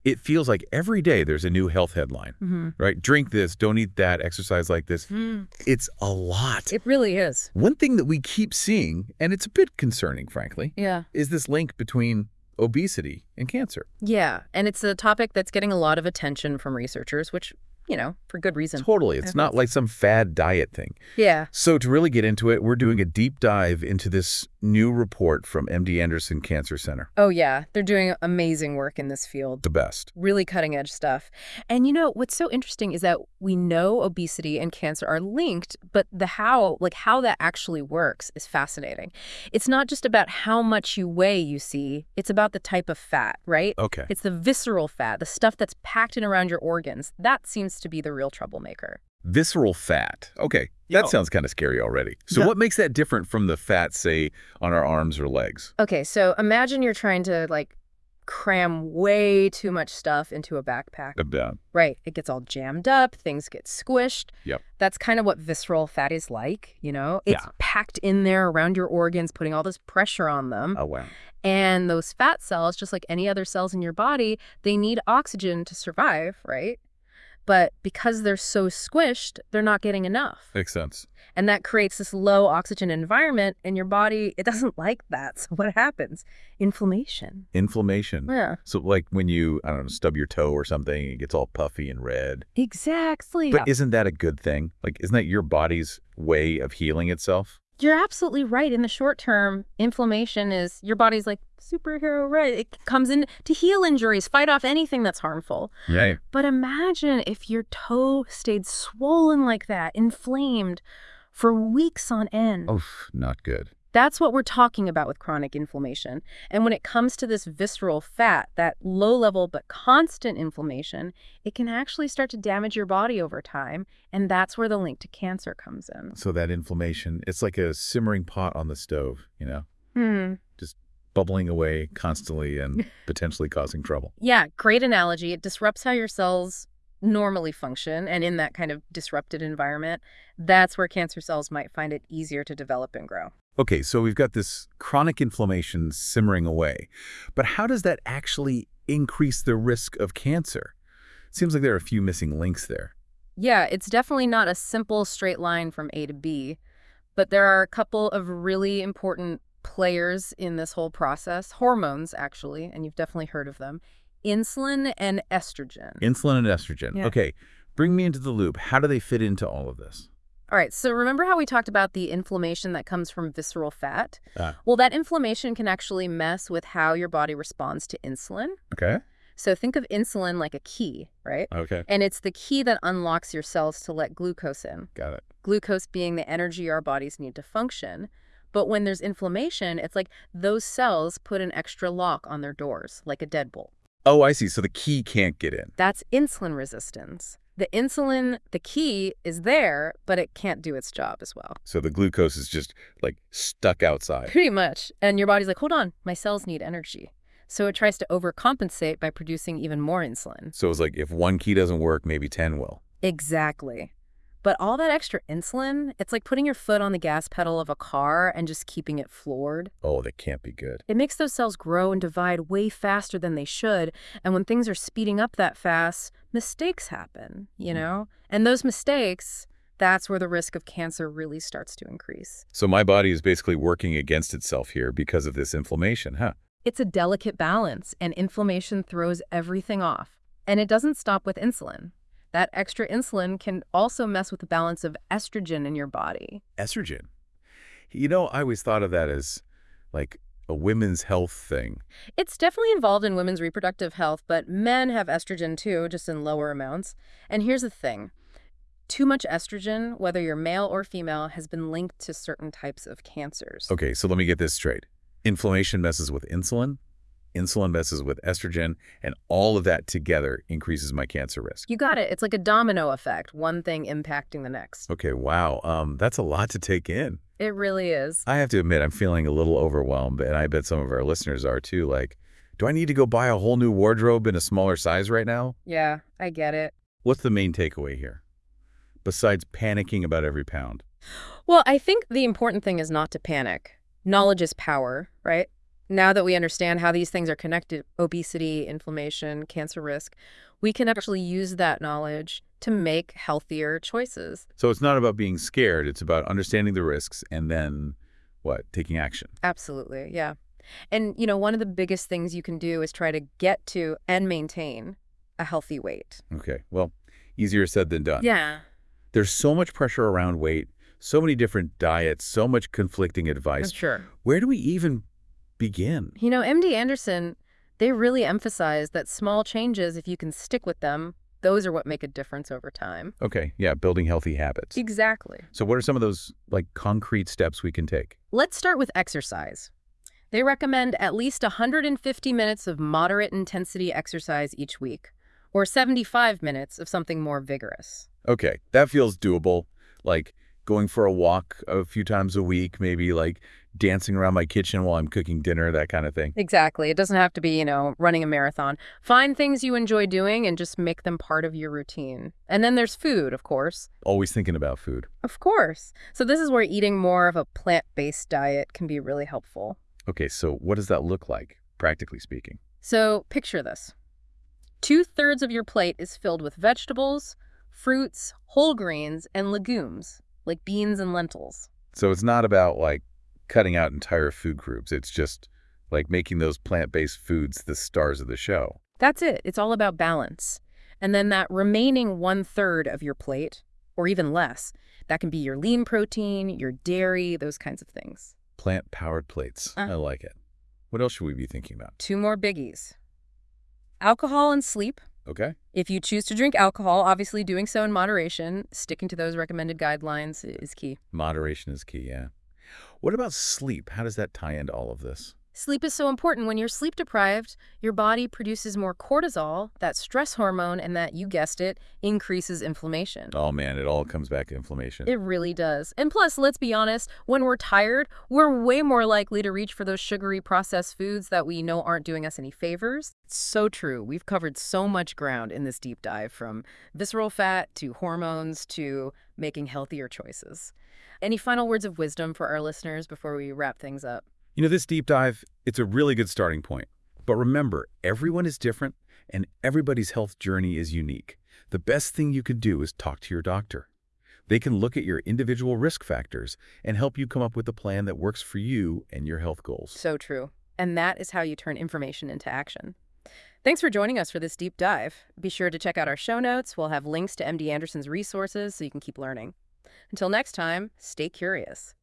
It feels like every day there's a new health headline, right? Drink this, don't eat that, exercise like this. It's a lot. It really is. One thing that we keep seeing, and it's a bit concerning, frankly, is this link between obesity and cancer. Yeah, and it's a topic that's getting a lot of attention from researchers, which, for good reason. Totally. It's not like some fad diet thing. Yeah. So to really get into it, we're doing a deep dive into this new report from MD Anderson Cancer Center. Oh, yeah. They're doing amazing work in this field. The best. Really cutting edge stuff. And what's so interesting is that we know obesity and cancer are linked, but how that actually works is fascinating. It's not just about how much you weigh, you see. It's about the type of fat, right? Okay. It's the visceral fat, the stuff that's packed in around your organs. That seems to be the real troublemaker. Visceral fat. Okay. That sounds kind of scary already. So what makes that different from the fat, say, on our arms or legs? Okay, so imagine you're trying to, cram way too much stuff into a backpack. Right. It gets all jammed up. Things get squished. Yep. That's kind of what visceral fat is like, It's packed in there around your organs, putting all this pressure on them. Oh, wow. And those fat cells, just like any other cells in your body, they need oxygen to survive, right? But because they're so squished, they're not getting enough. Makes sense. And that creates this low oxygen environment, and your body, it doesn't like that. So what happens? Inflammation. Inflammation. Yeah. So like when you, stub your toe or something, it gets all puffy and red. Exactly. But isn't that a good thing? Isn't that your body's way of healing itself? You're absolutely right. In the short term, inflammation is your body's like superhero, right? It comes in to heal injuries, fight off anything that's harmful. Right. But imagine if your toe stayed swollen like that, inflamed for weeks on end. Oh, not good. That's what we're talking about with chronic inflammation. And when it comes to this visceral fat, that low level but constant inflammation, it can actually start to damage your body over time. And that's where the link to cancer comes in. So that inflammation, it's like a simmering pot on the stove, Just bubbling away constantly and potentially causing trouble. Yeah, great analogy. It disrupts how your cells normally function. And in that kind of disrupted environment, that's where cancer cells might find it easier to develop and grow. Okay, so we've got this chronic inflammation simmering away. But how does that actually increase the risk of cancer? It seems like there are a few missing links there. Yeah, it's definitely not a simple straight line from A to B, but there are a couple of really important players in this whole process. Hormones, actually, and you've definitely heard of them. Insulin and estrogen. Insulin and estrogen. Yeah. Okay, bring me into the loop. How do they fit into all of this? All right, so remember how we talked about the inflammation that comes from visceral fat? Well, that inflammation can actually mess with how your body responds to insulin. Okay. So think of insulin like a key, right? Okay. And it's the key that unlocks your cells to let glucose in. Got it. Glucose being the energy our bodies need to function. But when there's inflammation, it's like those cells put an extra lock on their doors, like a deadbolt. Oh, I see. So the key can't get in. That's insulin resistance. The insulin, the key, is there, but it can't do its job as well. So the glucose is just stuck outside. Pretty much. And your body's like, hold on, my cells need energy. So it tries to overcompensate by producing even more insulin. So it's like if one key doesn't work, maybe 10 will. Exactly. But all that extra insulin, it's like putting your foot on the gas pedal of a car and just keeping it floored. Oh, that can't be good. It makes those cells grow and divide way faster than they should. And when things are speeding up that fast, mistakes happen, And those mistakes, that's where the risk of cancer really starts to increase. So my body is basically working against itself here because of this inflammation, huh? It's a delicate balance, and inflammation throws everything off. And it doesn't stop with insulin. That extra insulin can also mess with the balance of estrogen in your body. Estrogen? I always thought of that as like a women's health thing. It's definitely involved in women's reproductive health, but men have estrogen too, just in lower amounts. And here's the thing. Too much estrogen, whether you're male or female, has been linked to certain types of cancers. Okay, so let me get this straight. Inflammation messes with insulin, insulin messes with estrogen, and all of that together increases my cancer risk. You got it. It's like a domino effect, one thing impacting the next. Okay, wow. That's a lot to take in. It really is. I have to admit, I'm feeling a little overwhelmed, and I bet some of our listeners are too. Do I need to go buy a whole new wardrobe in a smaller size right now? Yeah, I get it. What's the main takeaway here, besides panicking about every pound? Well, I think the important thing is not to panic. Knowledge is power, right? Now that we understand how these things are connected, obesity, inflammation, cancer risk, we can actually use that knowledge to make healthier choices. So it's not about being scared. It's about understanding the risks and then, what, taking action. Absolutely, yeah. And, you know, one of the biggest things you can do is try to get to and maintain a healthy weight. Okay, well, easier said than done. Yeah. There's so much pressure around weight, so many different diets, so much conflicting advice. Sure. Where do we even begin? You know, MD Anderson, they really emphasize that small changes, if you can stick with them, those are what make a difference over time. Okay, yeah, building healthy habits. Exactly. So what are some of those, like, concrete steps we can take? Let's start with exercise. They recommend at least 150 minutes of moderate intensity exercise each week, or 75 minutes of something more vigorous. Okay, that feels doable. Like going for a walk a few times a week, maybe like dancing around my kitchen while I'm cooking dinner, that kind of thing. Exactly. It doesn't have to be, you know, running a marathon. Find things you enjoy doing and just make them part of your routine. And then there's food, of course. Always thinking about food. Of course. So this is where eating more of a plant-based diet can be really helpful. Okay, so what does that look like, practically speaking? So picture this. 2/3 of your plate is filled with vegetables, fruits, whole grains, and legumes, like beans and lentils. So it's not about like cutting out entire food groups. It's just like making those plant-based foods the stars of the show. That's it. It's all about balance. And then that remaining 1/3 of your plate, or even less, that can be your lean protein, your dairy, those kinds of things. Plant-powered plates. I like it. What else should we be thinking about? 2 more biggies. Alcohol and sleep. Okay. If you choose to drink alcohol, obviously doing so in moderation, sticking to those recommended guidelines is key. Moderation is key, yeah. What about sleep? How does that tie into all of this? Sleep is so important. When you're sleep deprived, your body produces more cortisol, that stress hormone, and that, you guessed it, increases inflammation. Oh man, it all comes back to inflammation. It really does. And plus, let's be honest, when we're tired, we're way more likely to reach for those sugary processed foods that we know aren't doing us any favors. It's so true. We've covered so much ground in this deep dive, from visceral fat to hormones to making healthier choices. Any final words of wisdom for our listeners before we wrap things up? You know, this deep dive, it's a really good starting point. But remember, everyone is different and everybody's health journey is unique. The best thing you can do is talk to your doctor. They can look at your individual risk factors and help you come up with a plan that works for you and your health goals. So true. And that is how you turn information into action. Thanks for joining us for this deep dive. Be sure to check out our show notes. We'll have links to MD Anderson's resources so you can keep learning. Until next time, stay curious.